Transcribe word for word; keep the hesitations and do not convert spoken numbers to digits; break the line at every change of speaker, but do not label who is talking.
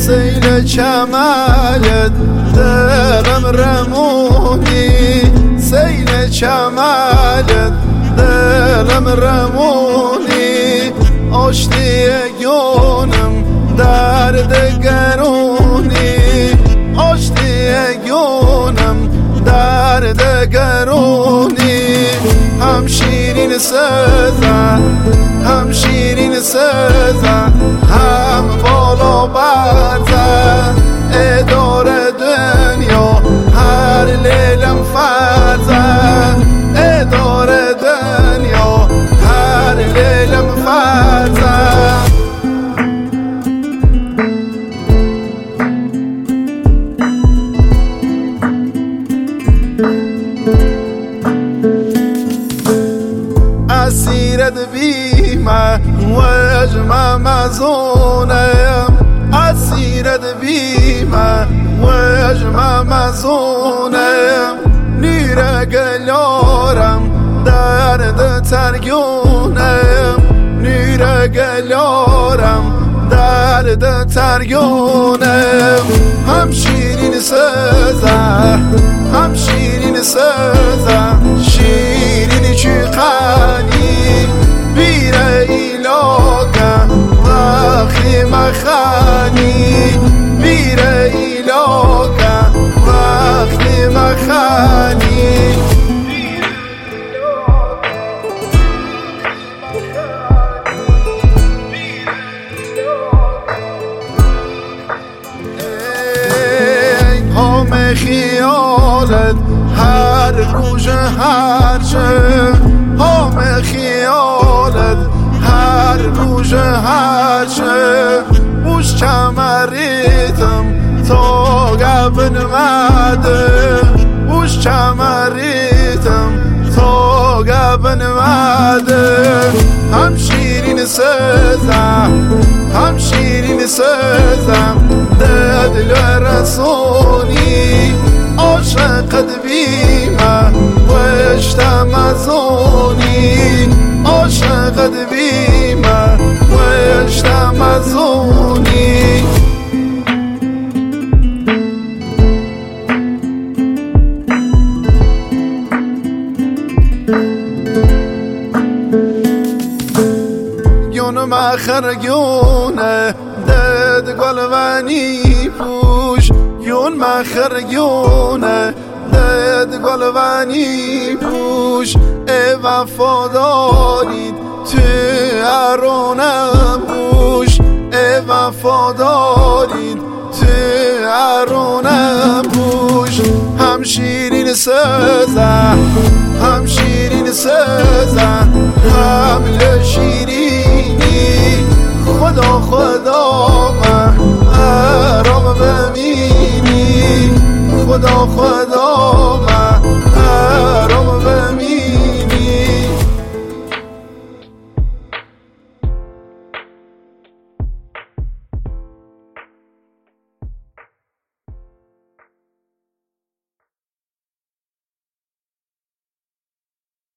سیل کمالت دلم رمونی، سیل کمالت دلم رمونی، آشتی گونم درد گرونی، آشتی گونم درد گرونی. هم شیرین سزن هم شیرین سزن هم بالا برزن، ادار دنیا هر لیلم فرزن، ادار دنیا هر لیلم فرزن. اسیرت بیمه وجمه مزونم، اسیرت بیمه وجمه مزونم، نیر گلیارم درد ترگونم، نیر گلیارم درد ترگونم. هم شیرین سزن هم شیرین سزن، شیرین چقنی بیره ایلاگه وقتی مخانی، بیره ایلاگه وقتی مخانی. هم خیالت هر روز هر چه، هم خیالت هر روز هر چه، بوش کمریتم تا گبن مده، بوش کمریتم تا گبن مده. هم شیرین سزن هم شیرین سزن دل رسونی، عاشقت بیمه وشتم ازونی، عاشقت بیمه وشتم ازونی. گونم آخر گونه دد گلوانی پوش، یون مخر گونه دد گلوانی پوش. ای وفادارید تو ارونم پوش، ای وفادارید تو ارونم پوش. هم شیرین سزن هم شیرین سزن هم لشیرینی، خدا خدا من آرام ببینی، خدا خدا